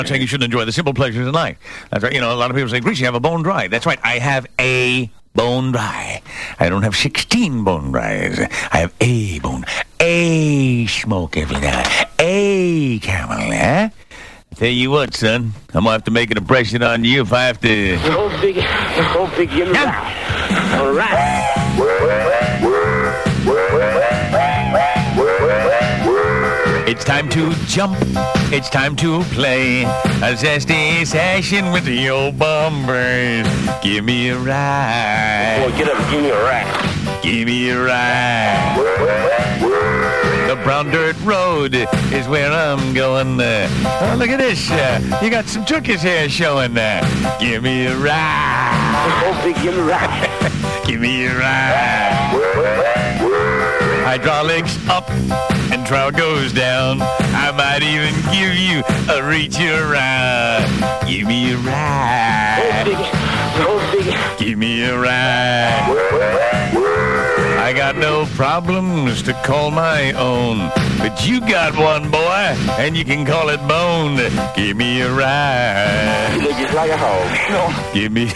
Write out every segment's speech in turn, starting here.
I'm saying you shouldn't enjoy the simple pleasures in life. That's right. You know, a lot of people say, Greasy, you have a bone dry. That's right. I have a bone dry. I don't have 16 bone dries. I have a bone. A smoke every night. A camel, eh? Tell you what, son. I'm gonna have to make an impression on you if I have to. Go big, give me that. All right. It's time to jump. It's time to play a zesty session with the old Bombers. Give me a ride. Boy, get up and give me a ride. Give me a ride. The brown dirt road is where I'm going. Oh, look at this. You got some turkeys here showing. Give me a ride. Go big, give me a ride. Give me a ride. Hydraulics up and trowel goes down. I might even give you a reach around. Give me a ride. Go big. Give me a ride. I got no problems to call my own, but you got one, boy, and you can call it bone. Give me a ride. You look just like a hog. No. Give me.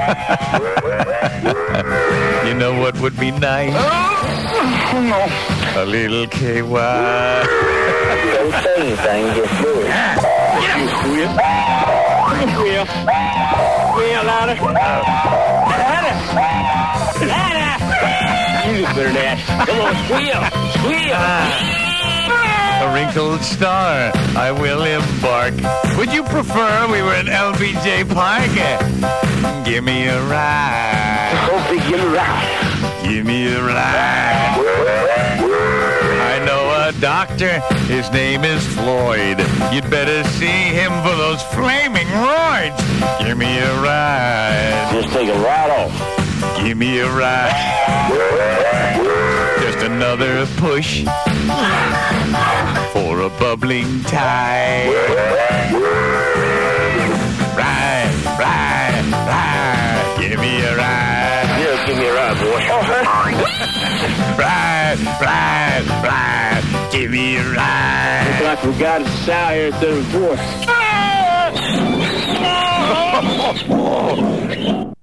You know what would be nice? No. A little KY. Don't say anything, just do it. You squeal. Squeal. Squeal louder. Louder. Louder. You look better than that. Come on, squeal. Squeal. A wrinkled star, I will embark. Would you prefer we were in LBJ Park? Give me a ride. Go big, give me a ride. Give me a ride. I know a doctor, his name is Floyd. You'd better see him for those flaming roids. Give me a ride. Just take a ride off. Give me a ride. Just another push for a bubbling tide. Ride, ride, ride. Give me a ride. Yeah, give me a ride, boy. Ride, ride, ride. Give me a ride. Looks like we got a sow here instead of a boy.